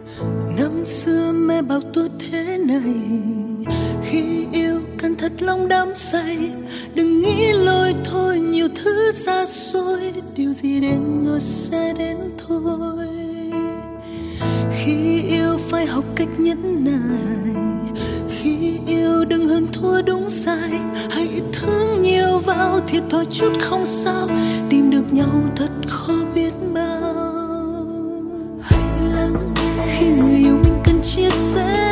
Năm xưa mẹ bảo tôi thế này: khi yêu cần thật lòng đắm say, đừng nghĩ lôi thôi nhiều thứ xa xôi, điều gì đến rồi sẽ đến thôi. Khi yêu phải học cách nhẫn nại, khi yêu đừng hơn thua đúng sai, hãy thương nhiều vào thiệt thòi chút không sao, tìm được nhau thật khó biết bao. Hãy lắng nghe khi người yêu mình cần chia sẻ,